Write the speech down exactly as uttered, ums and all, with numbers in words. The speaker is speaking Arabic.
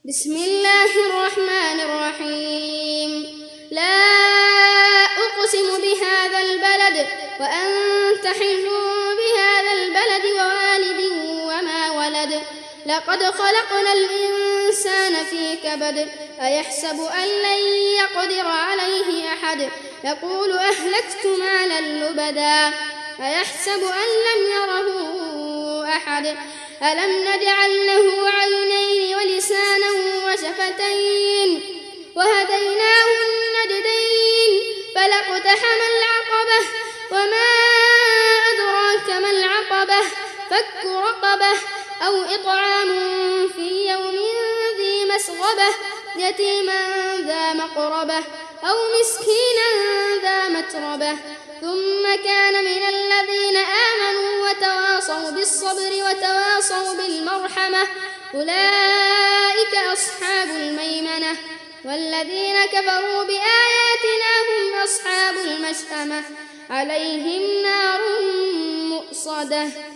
بسم الله الرحمن الرحيم. لا أقسم بهذا البلد وأنت حل بهذا البلد ووالد وما ولد. لقد خلقنا الإنسان في كبد. أيحسب أن لن يقدر عليه أحد. يقول أهلكت مالا لبدا. أيحسب أن لم يره أحد. ألم نجعل له عينين ولسانا وشفتين وهديناه النجدين فلاقتحم العقبة وما أدراك ما العقبة فك رقبة أو إطعام في يوم ذي مسغبة يتيما ذا مقربة أو مسكينا ذا متربة ثم كان من الذين آمنوا وتواصوا بالصبر وتواصوا بالمرحمة أولئك أصحاب الميمنة. والذين كفروا بآياتنا هم أصحاب المشأمة عليهم نار مؤصدة.